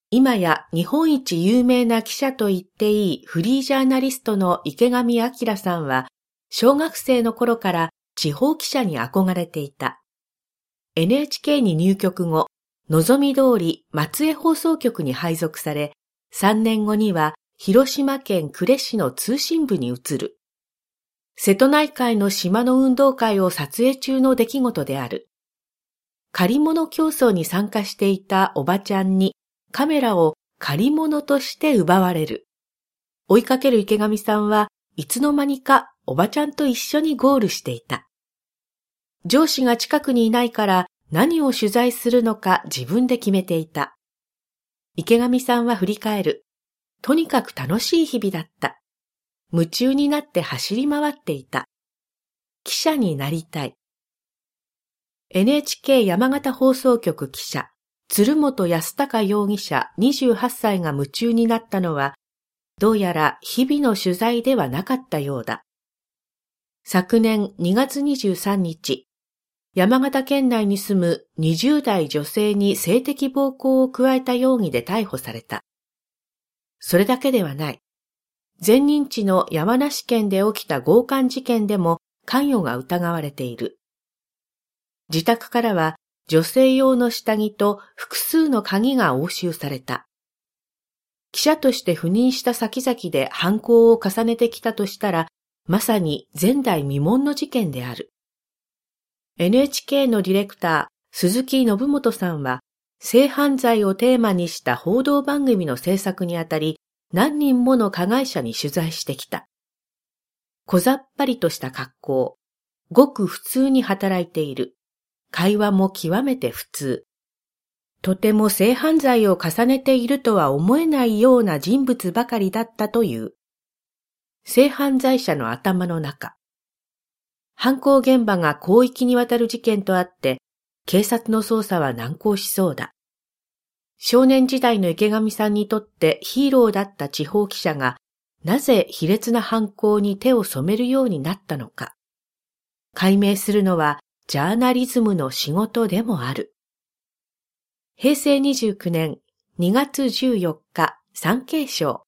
今や日本一有名な記者と言っていいフリージャーナリストの池上彰さんは、小学生の頃から地方記者に憧れていた。NHK に入局後、望み通り松江放送局に配属され、3年後には広島県呉市の通信部に移る。瀬戸内海の島の運動会を撮影中の出来事である。借り物競争に参加していたおばちゃんにカメラを借り物として奪われる。追いかける池上さんはいつの間にかおばちゃんと一緒にゴールしていた。上司が近くにいないから何を取材するのか自分で決めていた。池上さんは振り返る。とにかく楽しい日々だった。夢中になって走り回っていた。記者になりたい。NHK 山形放送局記者、鶴本康隆容疑者28歳が夢中になったのは、どうやら日々の取材ではなかったようだ。昨年2月23日、山形県内に住む20代女性に性的暴行を加えた容疑で逮捕された。それだけではない。前任地の山梨県で起きた強姦事件でも関与が疑われている。自宅からは女性用の下着と複数の鍵が押収された。記者として赴任した先々で犯行を重ねてきたとしたら、まさに前代未聞の事件である。NHK のディレクター、鈴木信元さんは、性犯罪をテーマにした報道番組の制作にあたり、何人もの加害者に取材してきた。小ざっぱりとした格好、ごく普通に働いている。会話も極めて普通。とても性犯罪を重ねているとは思えないような人物ばかりだったという。性犯罪者の頭の中。犯行現場が広域にわたる事件とあって、警察の捜査は難航しそうだ。少年時代の池上さんにとってヒーローだった地方記者が、なぜ卑劣な犯行に手を染めるようになったのか。解明するのはジャーナリズムの仕事でもある。平成29年2月14日、産経省。